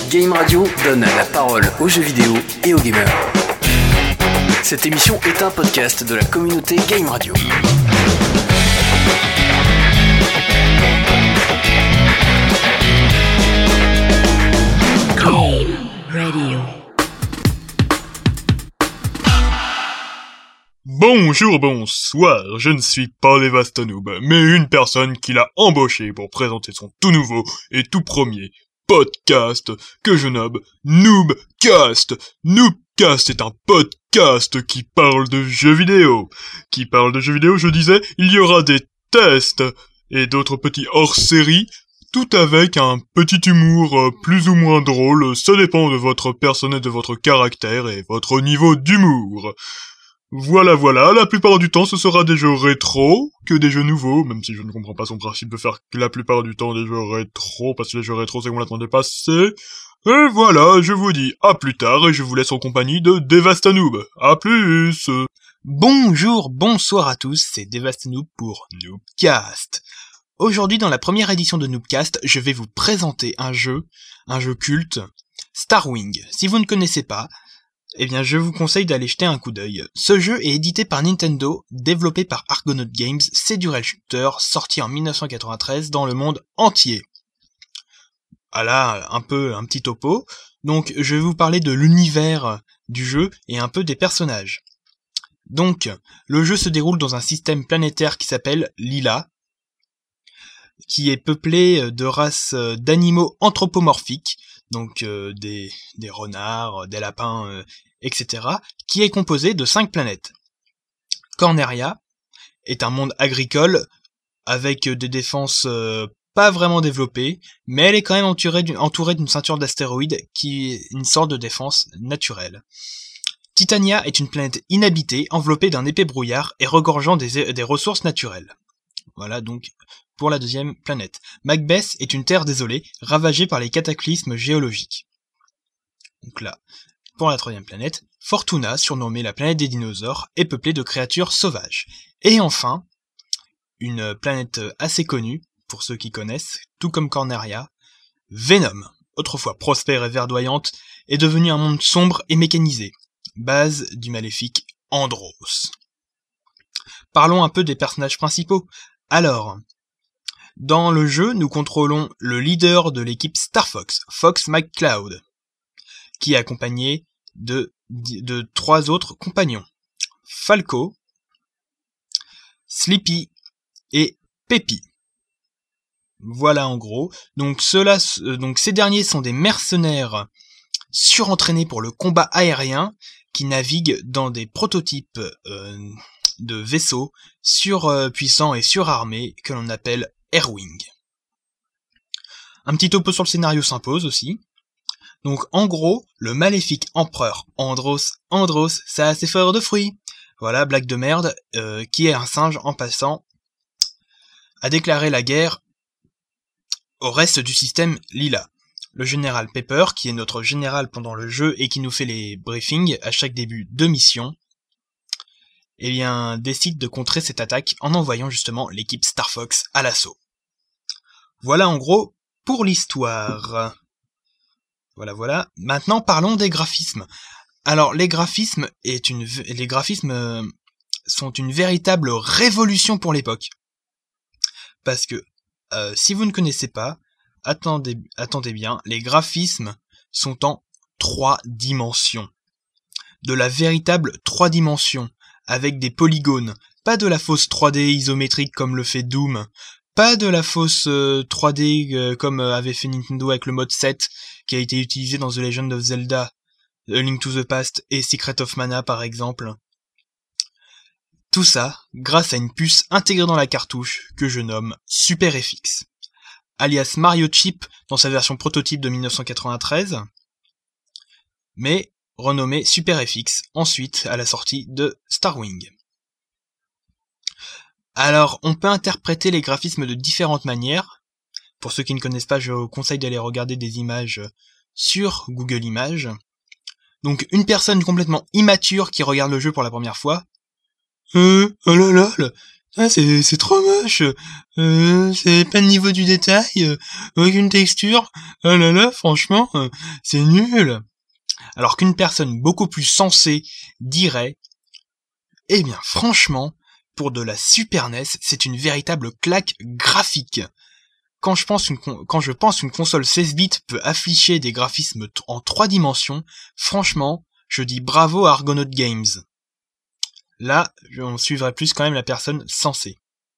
Game Radio donne la parole aux jeux vidéo et aux gamers. Cette émission est un podcast de la communauté Game Radio. Game Radio. Bonjour, bonsoir, je ne suis pas Devastanoub, mais une personne qui l'a embauché pour présenter son tout nouveau et tout premier podcast que je nomme Noobcast. Noobcast est un podcast qui parle de jeux vidéo. Qui parle de jeux vidéo, je disais, il y aura des tests et d'autres petits hors-série, tout avec un petit humour plus ou moins drôle, ça dépend de votre personne et de votre caractère et votre niveau d'humour. Voilà, la plupart du temps ce sera des jeux rétro que des jeux nouveaux, même si je ne comprends pas son principe de faire que la plupart du temps des jeux rétro, parce que les jeux rétro c'est complètement dépassé. Et voilà, je vous dis à plus tard et je vous laisse en compagnie de Devastanoub. À plus. Bonjour, bonsoir à tous, c'est Devastanoub pour Noobcast. Aujourd'hui dans la première édition de Noobcast, je vais vous présenter un jeu culte, Starwing. Si vous ne connaissez pas, eh bien, je vous conseille d'aller jeter un coup d'œil. Ce jeu est édité par Nintendo, développé par Argonaut Games, c'est du rail shooter, sorti en 1993 dans le monde entier. Voilà, un petit topo. Donc, je vais vous parler de l'univers du jeu et un peu des personnages. Donc, le jeu se déroule dans un système planétaire qui s'appelle Lila, qui est peuplé de races d'animaux anthropomorphiques, donc des renards, des lapins, etc., qui est composé de 5 planètes. Corneria est un monde agricole avec des défenses pas vraiment développées, mais elle est quand même entourée d'une ceinture d'astéroïdes qui est une sorte de défense naturelle. Titania est une planète inhabitée, enveloppée d'un épais brouillard et regorgeant des ressources naturelles. Voilà donc pour la deuxième planète. Macbeth est une terre désolée, ravagée par les cataclysmes géologiques. Donc là, pour la troisième planète, Fortuna, surnommée la planète des dinosaures, est peuplée de créatures sauvages. Et enfin, une planète assez connue, pour ceux qui connaissent, tout comme Corneria, Venom, autrefois prospère et verdoyante, est devenue un monde sombre et mécanisé, base du maléfique Andros. Parlons un peu des personnages principaux. Alors, dans le jeu, nous contrôlons le leader de l'équipe Star Fox, Fox McCloud, qui est accompagné de 3 autres compagnons, Falco, Sleepy et Peppy. Voilà en gros. Donc ces derniers sont des mercenaires surentraînés pour le combat aérien qui naviguent dans des prototypes de vaisseaux surpuissants et surarmés que l'on appelle Airwing. Un petit topo sur le scénario s'impose aussi. Donc en gros, le maléfique empereur Andros, ça a ses fleurs de fruits. Voilà, blague de merde, qui est un singe en passant, a déclaré la guerre au reste du système Lila. Le général Pepper, qui est notre général pendant le jeu et qui nous fait les briefings à chaque début de mission, eh bien, décide de contrer cette attaque en envoyant justement l'équipe Star Fox à l'assaut. Voilà en gros pour l'histoire. Voilà. Maintenant parlons des graphismes. Alors les graphismes sont une véritable révolution pour l'époque. Parce que si vous ne connaissez pas, attendez bien, les graphismes sont en 3 dimensions. De la véritable 3 dimensions. Avec des polygones, pas de la fausse 3D isométrique comme le fait Doom, pas de la fausse 3D comme avait fait Nintendo avec le mode 7 qui a été utilisé dans The Legend of Zelda, A Link to the Past et Secret of Mana par exemple. Tout ça grâce à une puce intégrée dans la cartouche que je nomme SuperFX, alias Mario Chip dans sa version prototype de 1993, mais renommé SuperFX, ensuite à la sortie de Starwing. Alors, on peut interpréter les graphismes de différentes manières. Pour ceux qui ne connaissent pas, je vous conseille d'aller regarder des images sur Google Images. Donc, une personne complètement immature qui regarde le jeu pour la première fois. Oh là là, Ah, c'est trop moche. C'est pas le niveau du détail, aucune texture. Oh là là, franchement, c'est nul. Alors qu'une personne beaucoup plus sensée dirait, eh bien, franchement, pour de la Super NES, c'est une véritable claque graphique. Quand je pense qu'une console 16 bits peut afficher des graphismes en 3 dimensions, franchement, je dis bravo à Argonaut Games. Là, on suivrait plus quand même la personne sensée.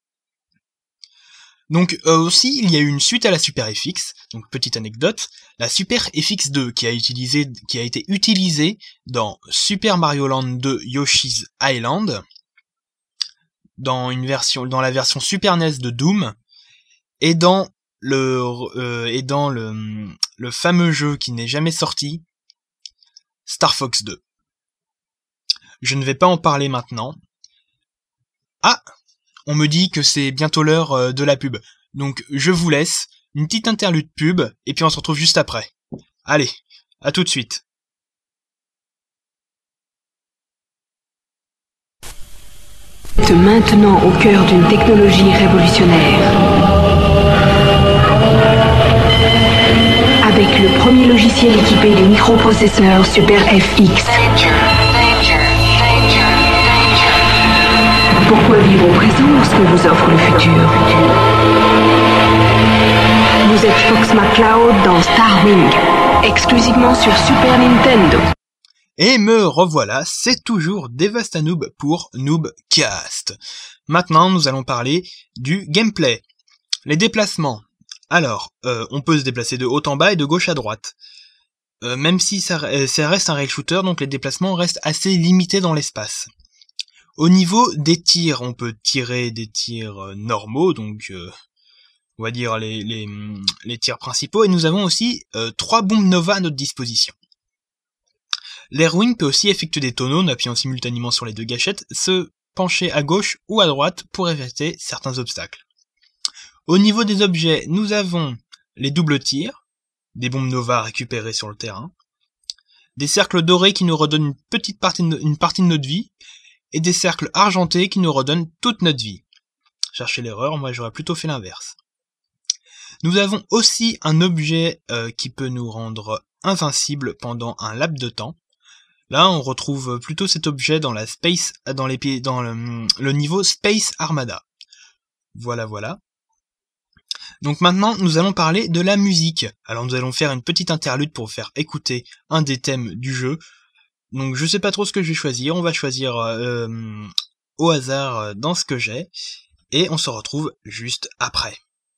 Donc aussi, il y a eu une suite à la Super FX, donc petite anecdote, la Super FX2 qui a été utilisée dans Super Mario Land 2 Yoshi's Island, dans la version Super NES de Doom, et dans le fameux jeu qui n'est jamais sorti, Star Fox 2. Je ne vais pas en parler maintenant. Ah, on me dit que c'est bientôt l'heure de la pub. Donc je vous laisse, une petite interlude pub, et puis on se retrouve juste après. Allez, à tout de suite. Maintenant au cœur d'une technologie révolutionnaire. Avec le premier logiciel équipé du microprocesseur Super FX. Pourquoi vivre au présent lorsque vous offre le futur? Vous êtes Fox McCloud dans Starwing, exclusivement sur Super Nintendo. Et me revoilà, c'est toujours Devastanoub pour Noobcast. Maintenant, nous allons parler du gameplay. Les déplacements. Alors, on peut se déplacer de haut en bas et de gauche à droite. Même si ça reste un rail shooter, donc les déplacements restent assez limités dans l'espace. Au niveau des tirs, on peut tirer des tirs normaux, donc on va dire les tirs principaux, et nous avons aussi 3 bombes Nova à notre disposition. L'Airwing peut aussi effectuer des tonneaux en appuyant simultanément sur les 2 gâchettes, se pencher à gauche ou à droite pour éviter certains obstacles. Au niveau des objets, nous avons les doubles tirs, des bombes Nova récupérées sur le terrain, des cercles dorés qui nous redonnent une partie de notre vie, et des cercles argentés qui nous redonnent toute notre vie. Cherchez l'erreur, moi j'aurais plutôt fait l'inverse. Nous avons aussi un objet qui peut nous rendre invincibles pendant un laps de temps. Là, on retrouve plutôt cet objet dans le niveau Space Armada. Voilà. Donc maintenant, nous allons parler de la musique. Alors nous allons faire une petite interlude pour vous faire écouter un des thèmes du jeu. Donc je sais pas trop ce que je vais choisir, on va choisir au hasard dans ce que j'ai, et on se retrouve juste après.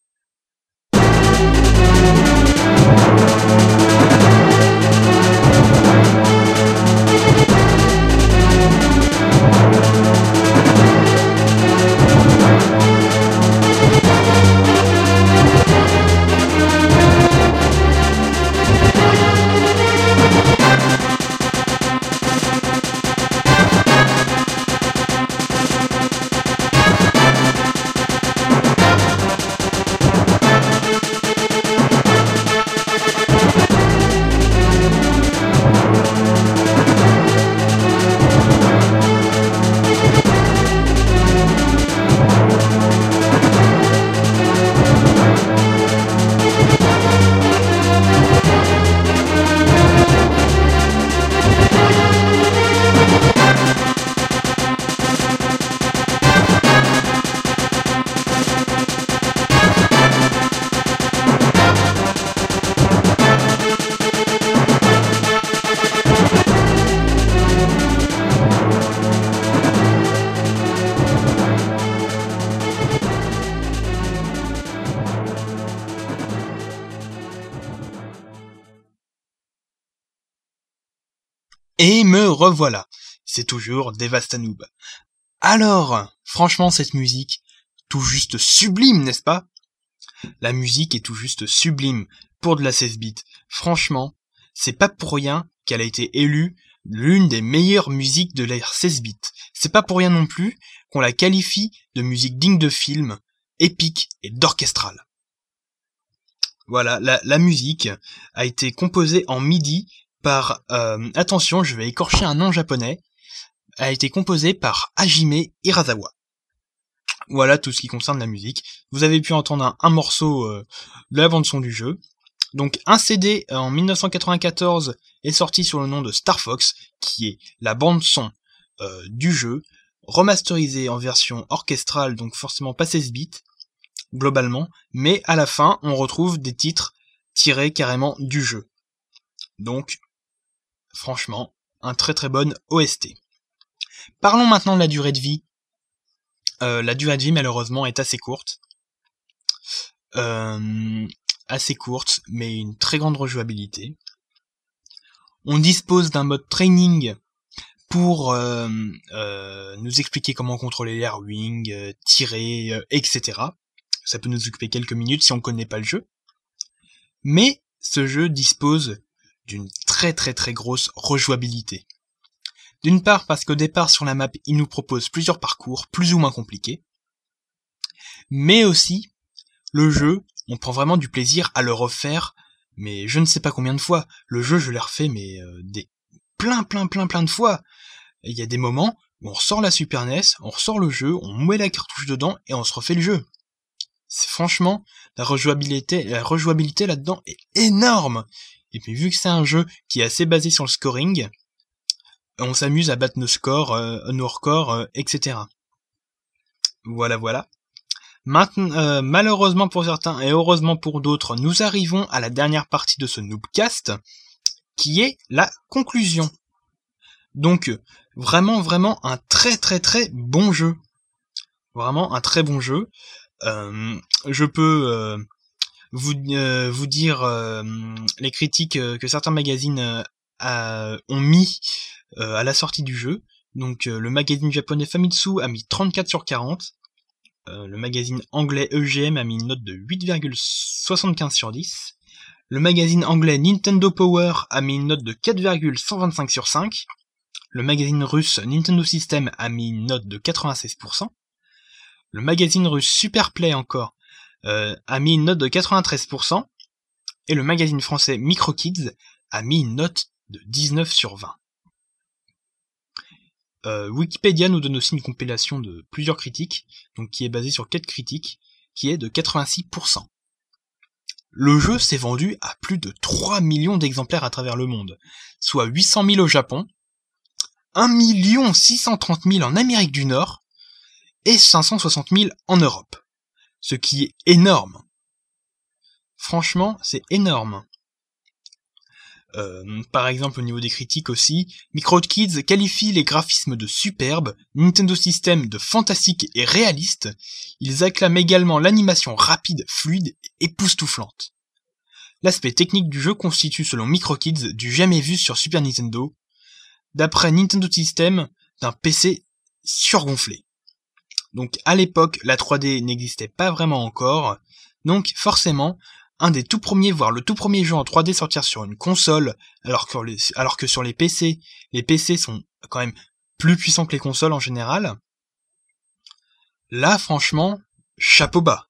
Et me revoilà, c'est toujours Devastanoub. Alors, franchement cette musique, tout juste sublime, n'est-ce pas? La musique est tout juste sublime pour de la 16 bits. Franchement, c'est pas pour rien qu'elle a été élue l'une des meilleures musiques de l'ère 16 bits. C'est pas pour rien non plus qu'on la qualifie de musique digne de film, épique et d'orchestral. Voilà, la musique a été composée en MIDI par, attention, je vais écorcher un nom japonais, a été composée par Hajime Hirasawa. Voilà tout ce qui concerne la musique. Vous avez pu entendre un morceau de la bande-son du jeu. Donc un CD en 1994 est sorti sur le nom de Star Fox, qui est la bande-son du jeu, remasterisée en version orchestrale, donc forcément pas 16 bits, globalement, mais à la fin, on retrouve des titres tirés carrément du jeu. Donc, franchement, un très très bon OST. Parlons maintenant de la durée de vie. La durée de vie, malheureusement, est assez courte. Assez courte, mais une très grande rejouabilité. On dispose d'un mode training pour nous expliquer comment contrôler l'airwing, tirer, etc. Ça peut nous occuper quelques minutes si on connaît pas le jeu. Mais ce jeu dispose d'une très très très grosse rejouabilité. D'une part parce qu'au départ sur la map, il nous propose plusieurs parcours, plus ou moins compliqués. Mais aussi, le jeu, on prend vraiment du plaisir à le refaire, mais je ne sais pas combien de fois. Le jeu, je l'ai refait, mais plein de fois. Il y a des moments où on ressort la Super NES, on ressort le jeu, on met la cartouche dedans et on se refait le jeu. C'est franchement, la rejouabilité là-dedans est énorme. Et puis vu que c'est un jeu qui est assez basé sur le scoring, on s'amuse à battre nos scores, nos records, etc. Voilà. Maintenant, malheureusement pour certains et heureusement pour d'autres, nous arrivons à la dernière partie de ce Noobcast, qui est la conclusion. Donc, vraiment un très bon jeu. Vraiment un très bon jeu. Je peux vous dire les critiques que certains magazines ont mis à la sortie du jeu. Donc le magazine japonais Famitsu a mis 34 sur 40. Le magazine anglais EGM a mis une note de 8,75 sur 10. Le magazine anglais Nintendo Power a mis une note de 4,125 sur 5. Le magazine russe Nintendo System a mis une note de 96%. Le magazine russe Superplay encore a mis une note de 93%. Et le magazine français Microkids a mis une note de 19 sur 20. Wikipédia nous donne aussi une compilation de plusieurs critiques, donc qui est basée sur 4 critiques, qui est de 86%. Le jeu s'est vendu à plus de 3 millions d'exemplaires à travers le monde, soit 800 000 au Japon, 1 630 000 en Amérique du Nord, et 560 000 en Europe. Ce qui est énorme. Franchement, c'est énorme. Par exemple, au niveau des critiques aussi, Microkids qualifie les graphismes de superbes, Nintendo System de fantastique et réaliste. Ils acclament également l'animation rapide, fluide et époustouflante. L'aspect technique du jeu constitue, selon Microkids, du jamais vu sur Super Nintendo, d'après Nintendo System, d'un PC surgonflé. Donc à l'époque, la 3D n'existait pas vraiment encore, donc forcément, un des tout premiers, voire le tout premier jeu en 3D sortir sur une console, alors que sur les PC sont quand même plus puissants que les consoles en général. Là, franchement, chapeau bas.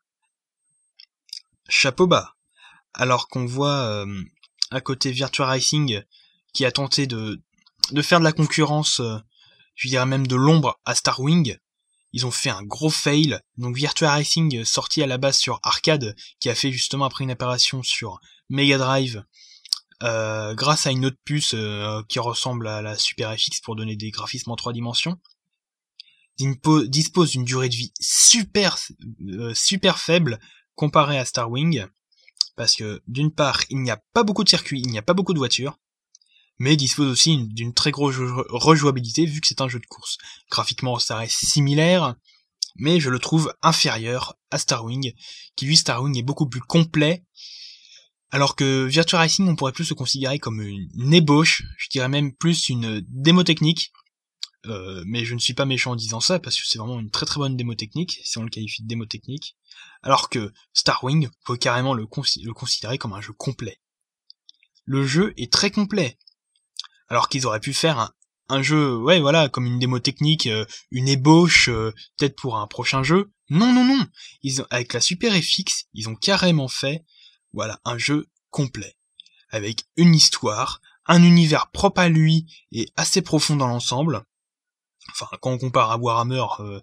Chapeau bas. Alors qu'on voit à côté Virtua Racing qui a tenté de faire de la concurrence, je dirais même de l'ombre à Star Wing. Ils ont fait un gros fail. Donc Virtua Racing, sorti à la base sur arcade, qui a fait justement après une apparition sur Mega Drive, grâce à une autre puce qui ressemble à la Super FX pour donner des graphismes en 3 dimensions, dispose d'une durée de vie super faible comparée à Star Wing, parce que d'une part, il n'y a pas beaucoup de circuits, il n'y a pas beaucoup de voitures, mais dispose aussi d'une très grosse rejouabilité vu que c'est un jeu de course. Graphiquement, ça reste similaire, mais je le trouve inférieur à Star Wing, qui lui, Star Wing, est beaucoup plus complet, alors que Virtua Racing, on pourrait plus se considérer comme une ébauche, je dirais même plus une démo technique, mais je ne suis pas méchant en disant ça, parce que c'est vraiment une très très bonne démo technique, si on le qualifie de démo technique, alors que Star Wing, on peut carrément le considérer comme un jeu complet. Le jeu est très complet. Alors qu'ils auraient pu faire un jeu, ouais voilà, comme une démo technique, une ébauche, peut-être pour un prochain jeu. Non. Avec la Super FX, ils ont carrément fait, voilà, un jeu complet. Avec une histoire, un univers propre à lui et assez profond dans l'ensemble. Enfin, quand on compare à Warhammer,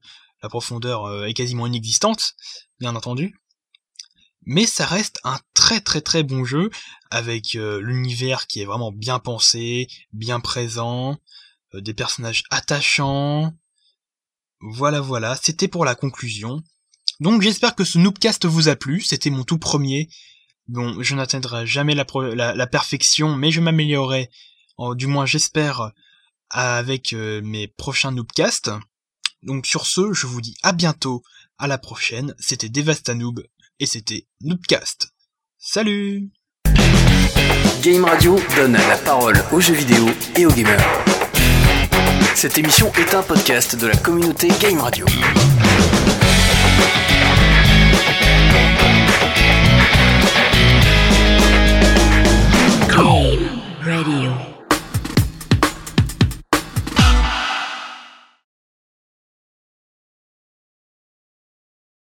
la profondeur est quasiment inexistante, bien entendu. Mais ça reste un très très très bon jeu, avec l'univers qui est vraiment bien pensé, bien présent, des personnages attachants. Voilà, c'était pour la conclusion. Donc j'espère que ce Noobcast vous a plu, c'était mon tout premier. Bon, je n'atteindrai jamais la perfection, mais je m'améliorerai, du moins j'espère, avec mes prochains Noobcasts. Donc sur ce, je vous dis à bientôt, à la prochaine, c'était Devastanoob, et c'était Noobcast. Salut! Game Radio donne la parole aux jeux vidéo et aux gamers. Cette émission est un podcast de la communauté Game Radio.